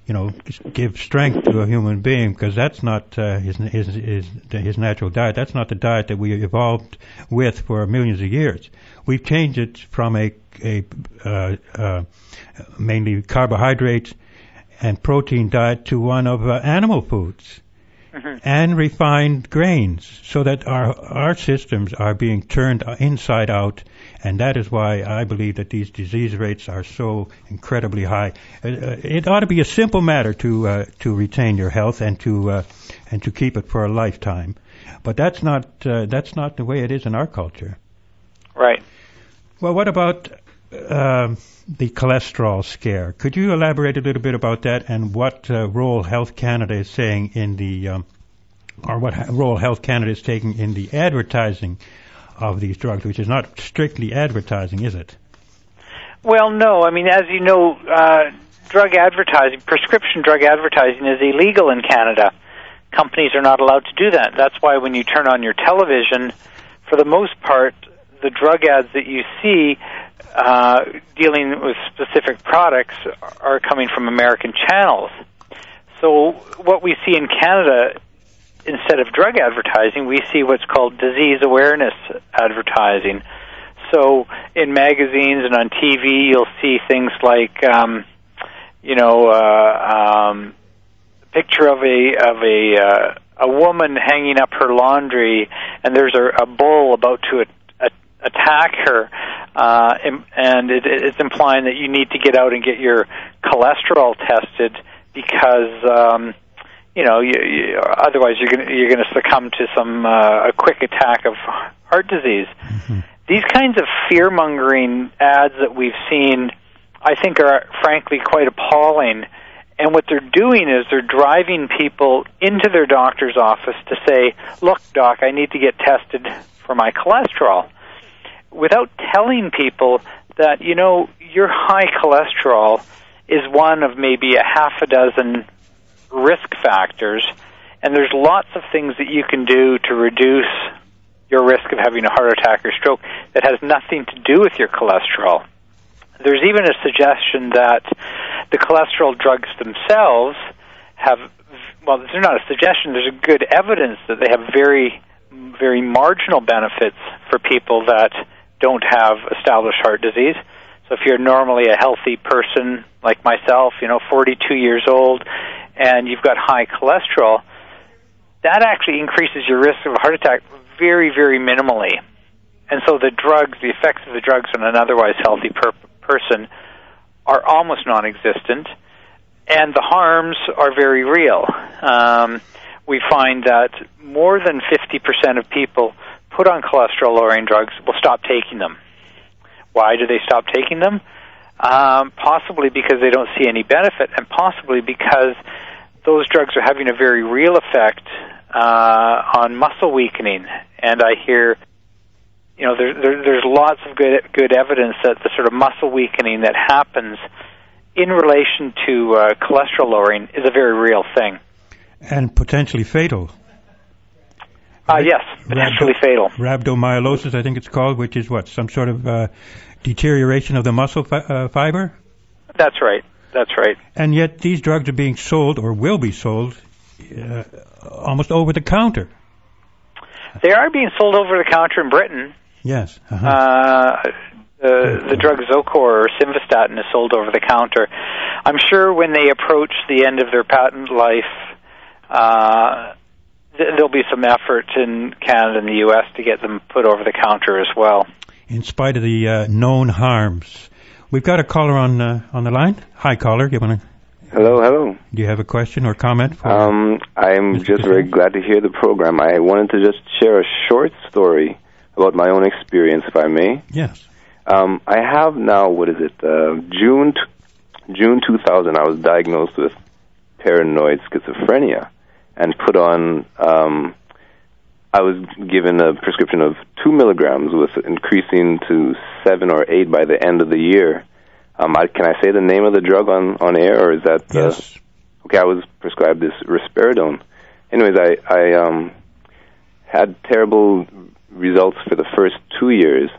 you know, give strength to a human being, because that's not uh, his, his his his natural diet. That's not the diet that we evolved with for millions of years. We've changed it from a a uh, uh, mainly carbohydrates and protein diet to one of uh, animal foods. Mm-hmm. And refined grains, so that our our systems are being turned inside out, and that is why I believe that these disease rates are so incredibly high. Uh, it ought to be a simple matter to uh, to retain your health and to uh, and to keep it for a lifetime, but that's not uh, that's not the way it is in our culture. Right. Well, what about uh, the cholesterol scare? Could you elaborate a little bit about that, and what uh, role Health Canada is saying in the, um, or what ha- role Health Canada is taking in the advertising of these drugs, which is not strictly advertising, is it? Well, no. I mean, as you know, uh, drug advertising, prescription drug advertising is illegal in Canada. Companies are not allowed to do that. That's why when you turn on your television, for the most part, the drug ads that you see uh, dealing with specific products are coming from American channels. So what we see in Canada, instead of drug advertising, we see what's called disease awareness advertising. So in magazines and on T V, you'll see things like, um, you know, uh, um, a picture of a of a uh, a woman hanging up her laundry, and there's a, a bull about to a, a, attack her, uh, and it, it's implying that you need to get out and get your cholesterol tested because, um, you know, you, you, otherwise you're going you're going to succumb to some uh, a quick attack of heart disease. Mm-hmm. These kinds of fear-mongering ads that we've seen, I think, are frankly quite appalling. And what they're doing is they're driving people into their doctor's office to say, look, doc, I need to get tested for my cholesterol, without telling people that, you know, your high cholesterol is one of maybe a half a dozen risk factors, and there's lots of things that you can do to reduce your risk of having a heart attack or stroke that has nothing to do with your cholesterol. There's even a suggestion that the cholesterol drugs themselves have, well, there's not a suggestion, there's a good evidence that they have very, very marginal benefits for people that don't have established heart disease. So if you're normally a healthy person like myself, you know, forty-two years old, and you've got high cholesterol, that actually increases your risk of a heart attack very, very minimally. And so the drugs, the effects of the drugs on an otherwise healthy per- person are almost non-existent, and the harms are very real. Um, we find that more than fifty percent of people put on cholesterol-lowering drugs will stop taking them. Why do they stop taking them? Um, possibly because they don't see any benefit, and possibly because those drugs are having a very real effect uh, on muscle weakening. And I hear, you know, there, there, there's lots of good good evidence that the sort of muscle weakening that happens in relation to uh, cholesterol lowering is a very real thing. And potentially fatal. Uh, yes, potentially Rhabdo- fatal. Rhabdomyolysis, I think it's called, which is what, some sort of uh, deterioration of the muscle fi- uh, fiber? That's right. That's right. And yet these drugs are being sold, or will be sold, uh, almost over the counter. They are being sold over the counter in Britain. Yes. Uh-huh. Uh, the, the drug Zocor or Simvastatin is sold over the counter. I'm sure when they approach the end of their patent life, uh, th- there'll be some effort in Canada and the U S to get them put over the counter as well. In spite of the uh, known harms. We've got a caller on uh, on the line. Hi, caller. Do you want to? Hello, hello. Do you have a question or comment? For um, I'm Mister just very glad to hear the program. I wanted to just share a short story about my own experience, if I may. Yes. Um, I have now, what is it, uh, June t- June two thousand, I was diagnosed with paranoid schizophrenia and put on, um, I was given a prescription of two milligrams with increasing to seven or eight by the end of the year. Um, I, can I say the name of the drug on, on air, or is that... Uh, yes. Okay, I was prescribed this risperidone. Anyways, I, I um, had terrible results for the first two years.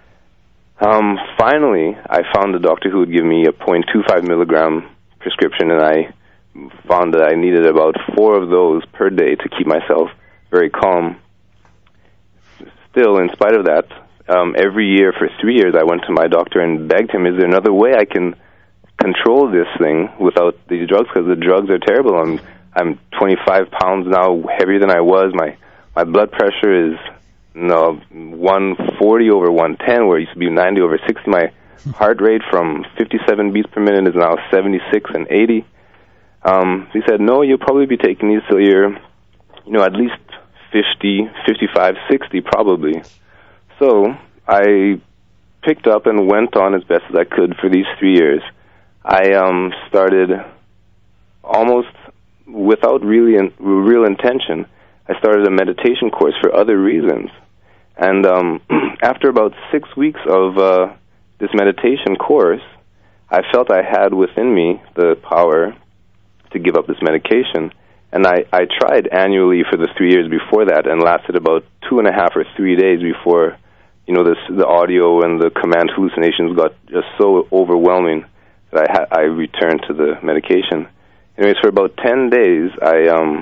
Um, finally, I found a doctor who would give me a zero point two five milligram prescription, and I found that I needed about four of those per day to keep myself very calm. Still, in spite of that, um, every year for three years I went to my doctor and begged him, is there another way I can control this thing without these drugs? Because the drugs are terrible. I'm I'm twenty-five pounds now, heavier than I was. My my blood pressure is you know, one forty over one ten, where it used to be ninety over sixty. My heart rate from fifty-seven beats per minute is now seventy-six and eighty. Um, he said, no, you'll probably be taking these till you're, you know, at least fifty, fifty-five, sixty probably. So I picked up and went on as best as I could for these three years. I um, started almost without really in, real intention. I started a meditation course for other reasons. And um, after about six weeks of uh, this meditation course, I felt I had within me the power to give up this medication. And I, I tried annually for the three years before that and lasted about two and a half or three days before, you know, this, the audio and the command hallucinations got just so overwhelming that I, ha- I returned to the medication. Anyways, for about ten days, I um,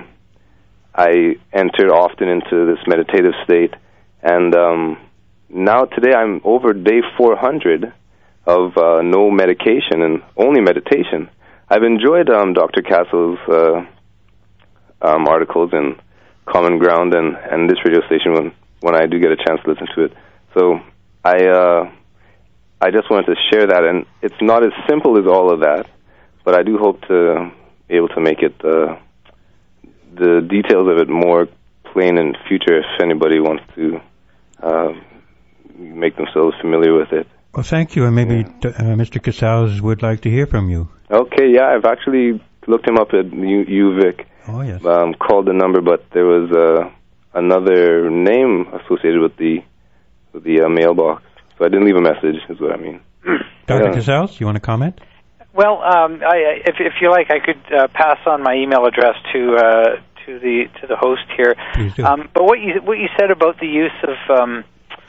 I entered often into this meditative state. And um, now today I'm over day four hundred of uh, no medication and only meditation. I've enjoyed um, Doctor Castle's uh, um, articles in Common Ground and, and this radio station when, when I do get a chance to listen to it. So I uh, I just wanted to share that, and it's not as simple as all of that, but I do hope to be able to make it uh, the details of it more plain in future if anybody wants to uh, make themselves familiar with it. Well, thank you, and maybe yeah. uh, Mister Casals would like to hear from you. Okay, yeah, I've actually looked him up at U- UVic. Oh, yes. Um, called the number, but there was uh, another name associated with the with the uh, mailbox, so I didn't leave a message, is what I mean. Doctor Yeah. Casals, you want to comment? Well, um, I, if, if you like, I could uh, pass on my email address to uh, to the to the host here. Please do. Um, but what you what you said about the use of um,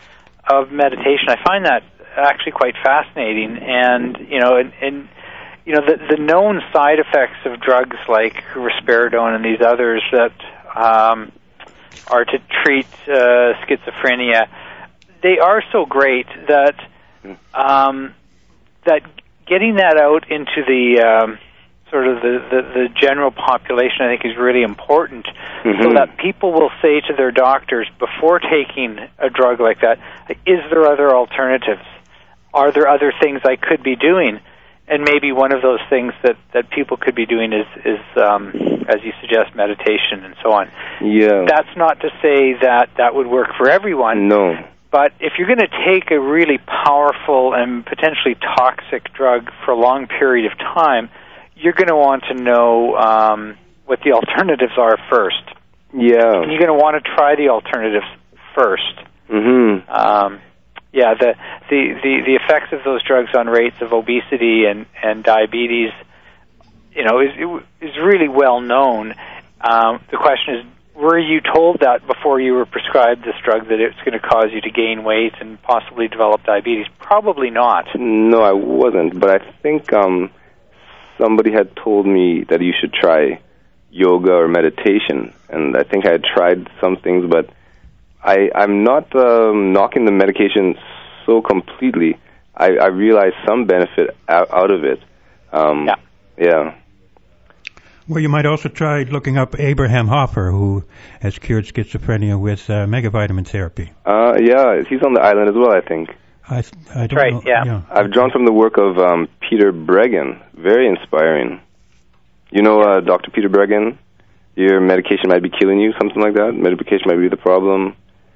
of meditation, I find that actually quite fascinating. And you know, and, and you know, the the known side effects of drugs like risperidone and these others that um, are to treat uh, schizophrenia, they are so great that um, that getting that out into the um, sort of the, the, the general population, I think, is really important, mm-hmm. so that people will say to their doctors before taking a drug like that, is there other alternatives? Are there other things I could be doing? And maybe one of those things that, that people could be doing is, is um, as you suggest, meditation and so on. Yeah. That's not to say that that would work for everyone. No. But if you're going to take a really powerful and potentially toxic drug for a long period of time, you're going to want to know um, what the alternatives are first. Yeah. And you're going to want to try the alternatives first. Mm-hmm. Um, yeah, the, the, the, the effects of those drugs on rates of obesity and, and diabetes, you know, is is really well known. Um, the question is, were you told that before you were prescribed this drug, that it's going to cause you to gain weight and possibly develop diabetes? Probably not. No, I wasn't, but I think um, somebody had told me that you should try yoga or meditation, and I think I had tried some things, but I, I'm not um, knocking the medication so completely. I, I realized some benefit out, out of it. Um, yeah. Yeah. Well, you might also try looking up Abraham Hoffer, who has cured schizophrenia with uh, megavitamin therapy. Uh, yeah, he's on the island as well, I think. I, I don't right, know. yeah. yeah. I've drawn from the work of um, Peter Breggin. Very inspiring. You know uh, Doctor Peter Breggin? Your medication might be killing you, something like that? Medication might be the problem.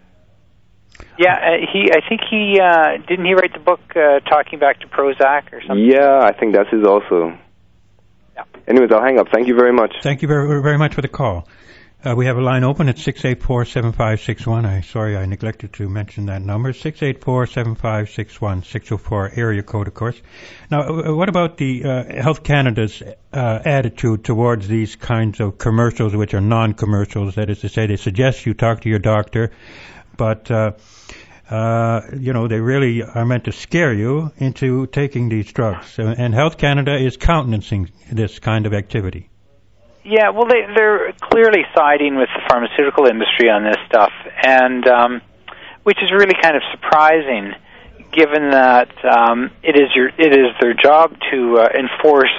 Yeah, uh, he. I think he, uh, didn't he write the book uh, Talking Back to Prozac or something? Yeah, I think that's his also. Yeah. Anyways, I'll hang up. Thank you very much. Thank you very, very much for the call. Uh, we have a line open at six eight four, seven five six one. I sorry I neglected to mention that number. six eight four, seven five six one, six oh four area code, of course. Now, uh, what about the uh, Health Canada's uh, attitude towards these kinds of commercials, which are non-commercials? That is to say, they suggest you talk to your doctor, but uh, uh, you know, they really are meant to scare you into taking these drugs. Uh, and Health Canada is countenancing this kind of activity. Yeah, well, they, they're clearly siding with the pharmaceutical industry on this stuff, and um, which is really kind of surprising, given that um, it is your it is their job to uh, enforce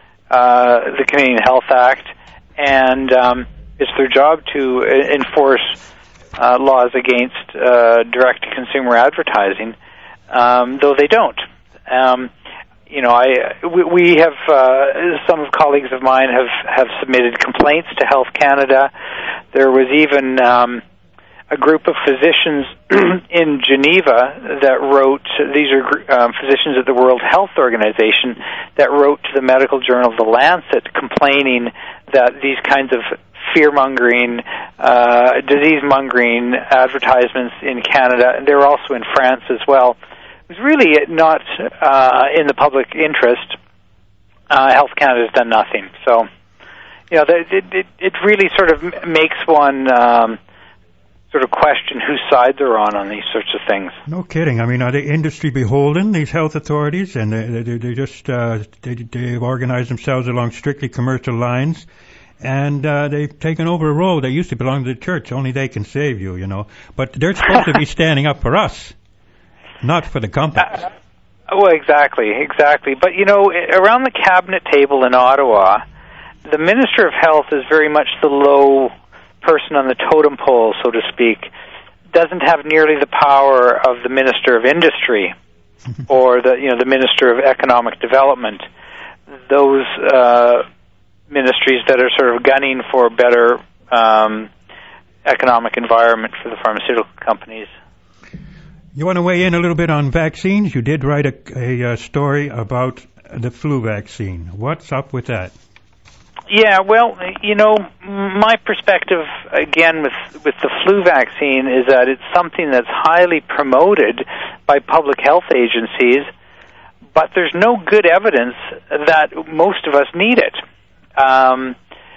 uh, the Canadian Health Act, and um, it's their job to uh, enforce uh, laws against uh, direct-to-consumer advertising, um, though they don't. Um, You know, I we, we have uh, some of colleagues of mine have, have submitted complaints to Health Canada. There was even um, a group of physicians in Geneva that wrote. These are um, physicians at the World Health Organization that wrote to the medical journal The Lancet, complaining that these kinds of fear-mongering, uh, disease-mongering advertisements in Canada, and they're also in France as well, was really not uh, in the public interest. Uh, Health Canada has done nothing. So, you know, it, it, it really sort of makes one um, sort of question whose side they're on on these sorts of things. No kidding. I mean, are they industry beholden, these health authorities, and they, they, they just uh, they, they've organized themselves along strictly commercial lines, and uh, they've taken over a role that used to belong to the church. Only they can save you, you know. But they're supposed to be standing up for us. Not for the companies. Uh, well, exactly, exactly. But, you know, around the cabinet table in Ottawa, the Minister of Health is very much the low person on the totem pole, so to speak, doesn't have nearly the power of the Minister of Industry or the, you know, the Minister of Economic Development, those uh, ministries that are sort of gunning for a better um, economic environment for the pharmaceutical companies. You want to weigh in a little bit on vaccines? You did write a, a, a story about the flu vaccine. What's up with that? Yeah, well, you know, my perspective, again, with, with the flu vaccine is that it's something that's highly promoted by public health agencies, but there's no good evidence that most of us need it. Um,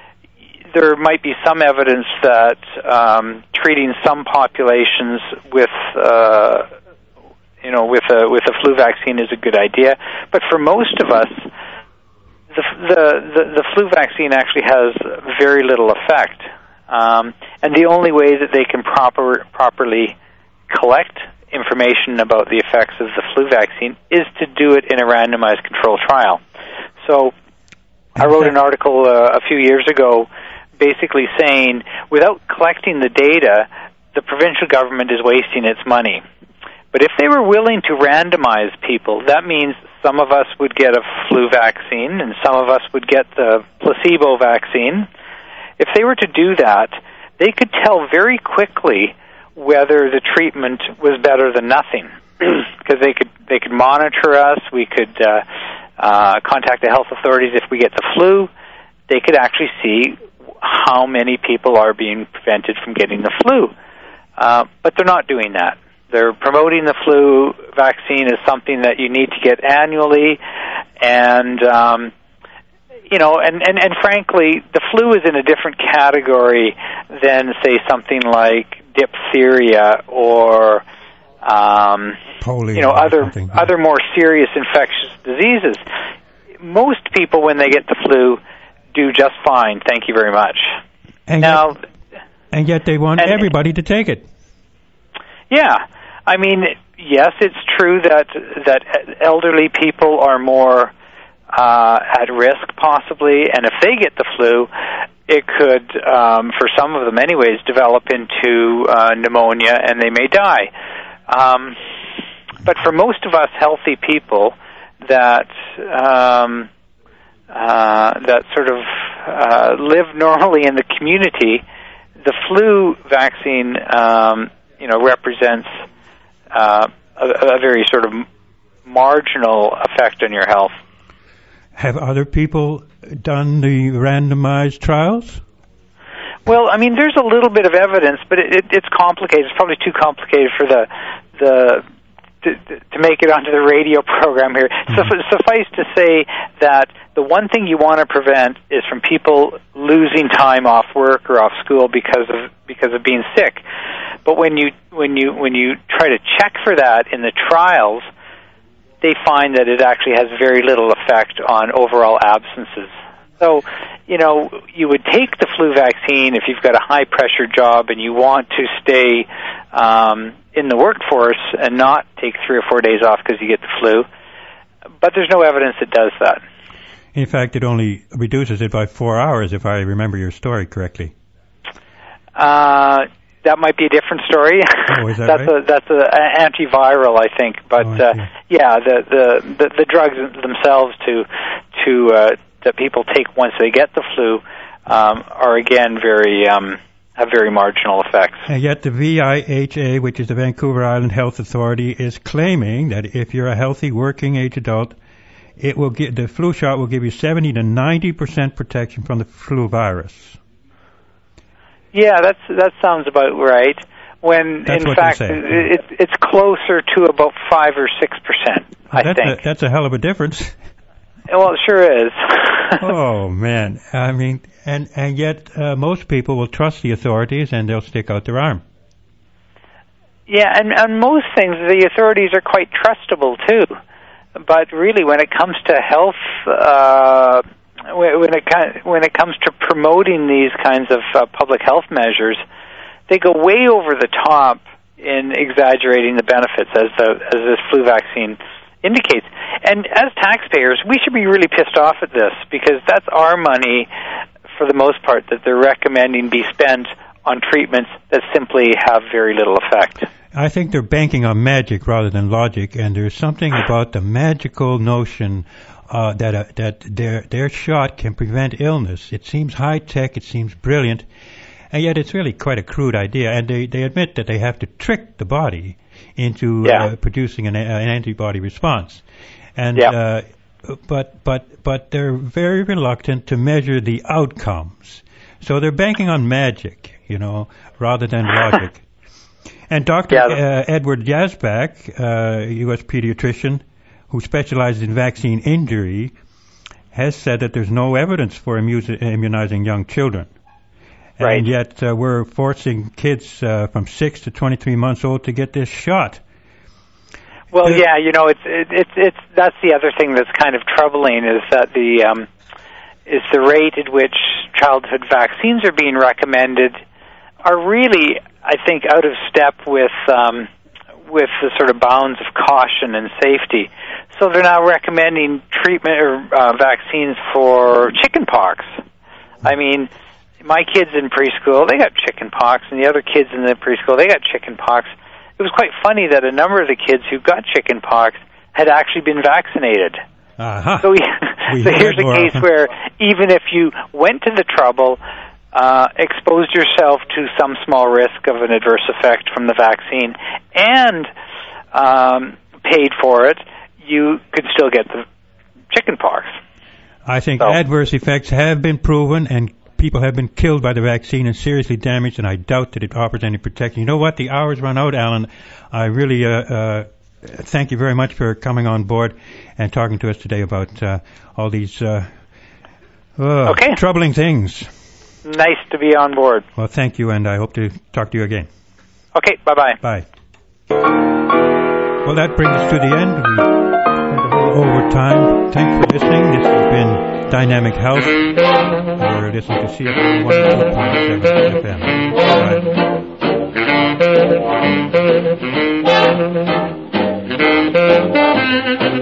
there might be some evidence that um, treating some populations with, uh, you know, with a with a flu vaccine is a good idea. But for most of us, the the the, the flu vaccine actually has very little effect, um, and the only way that they can proper properly collect information about the effects of the flu vaccine is to do it in a randomized control trial. So, I wrote an article uh, a few years ago, basically saying, without collecting the data, the provincial government is wasting its money. But if they were willing to randomize people, that means some of us would get a flu vaccine and some of us would get the placebo vaccine. If they were to do that, they could tell very quickly whether the treatment was better than nothing, because they could they could monitor us. We could uh, uh, contact the health authorities if we get the flu. They could actually see how many people are being prevented from getting the flu. Uh, but they're not doing that. They're promoting the flu vaccine as something that you need to get annually, and um, you know, and, and, and frankly, the flu is in a different category than, say, something like diphtheria or um, polio, you know, other yeah. other more serious infectious diseases. Most people, when they get the flu, do just fine. Thank you very much. And now, yet, and yet they want and, everybody to take it. Yeah, I mean, yes, it's true that that elderly people are more uh, at risk, possibly, and if they get the flu, it could, um, for some of them, anyways, develop into uh, pneumonia, and they may die. Um, but for most of us healthy people that um, uh, that sort of uh, live normally in the community, the flu vaccine, um, you know, represents uh, a, a very sort of marginal effect on your health. Have other people done the randomized trials? Well, I mean, there's a little bit of evidence, but it, it, it's complicated. It's probably too complicated for the the to, to make it onto the radio program here. Mm-hmm. So, suffice to say that the one thing you want to prevent is from people losing time off work or off school because of because of being sick. But when you when you when you try to check for that in the trials, they find that it actually has very little effect on overall absences. So, you know, you would take the flu vaccine if you've got a high-pressure job and you want to stay um, in the workforce and not take three or four days off because you get the flu. But there's no evidence it does that. In fact, it only reduces it by four hours, if I remember your story correctly. Uh, that might be a different story. Oh, is that that's right? a that's an antiviral, I think. But oh, I uh, yeah, the, the the the drugs themselves to to uh, that people take once they get the flu um, are again very um, have very marginal effects. And yet the V I H A, which is the Vancouver Island Health Authority, is claiming that if you're a healthy working age adult, it will get the flu shot will give you seventy to ninety percent protection from the flu virus. Yeah, that's that sounds about right. When that's in fact it, it's closer to about five or six percent. Well, I that's think a, that's a hell of a difference. Well, it sure is. Oh man, I mean, and and yet uh, most people will trust the authorities and they'll stick out their arm. Yeah, and and most things the authorities are quite trustable too. But really, when it comes to health, uh, when it when it comes to promoting these kinds of uh, public health measures, they go way over the top in exaggerating the benefits, as the as this flu vaccine indicates. And as taxpayers, we should be really pissed off at this because that's our money, for the most part, that they're recommending be spent on treatments that simply have very little effect. I think they're banking on magic rather than logic, and there's something about the magical notion uh, that uh, that their their shot can prevent illness. It seems high tech, it seems brilliant, and yet it's really quite a crude idea. And they, they admit that they have to trick the body into yeah. uh, producing an, an antibody response. And yeah. uh, but but but they're very reluctant to measure the outcomes. So they're banking on magic, you know, rather than logic. And Doctor Yeah. Uh, Edward Yazbek, uh, U S pediatrician who specializes in vaccine injury, has said that there's no evidence for immu- immunizing young children. Right. And yet uh, we're forcing kids uh, from six to twenty-three months old to get this shot. Well, yeah, you know, it's it, it's it's that's the other thing that's kind of troubling is that the um, is the rate at which childhood vaccines are being recommended are really, I think, out of step with um, with the sort of bounds of caution and safety. So they're now recommending treatment or uh, vaccines for chickenpox. I mean, my kids in preschool, they got chickenpox, and the other kids in the preschool, they got chickenpox. It was quite funny that a number of the kids who got chickenpox had actually been vaccinated. Uh-huh. So, we, so here's a case where even if you went to the trouble, uh, exposed yourself to some small risk of an adverse effect from the vaccine, and um, paid for it, you could still get the chickenpox. I think so. adverse effects have been proven, and people have been killed by the vaccine and seriously damaged, and I doubt that it offers any protection. You know what? The hour's run out, Alan. I really uh, uh, thank you very much for coming on board and talking to us today about uh, all these uh, uh, okay. troubling things. Nice to be on board. Well, thank you, and I hope to talk to you again. Okay, bye-bye. Bye. Well, that brings us to the end. We spent a little over time. Thanks for listening. This has been Dynamic Health. You're listening to C F M one oh two point seven F M. Bye.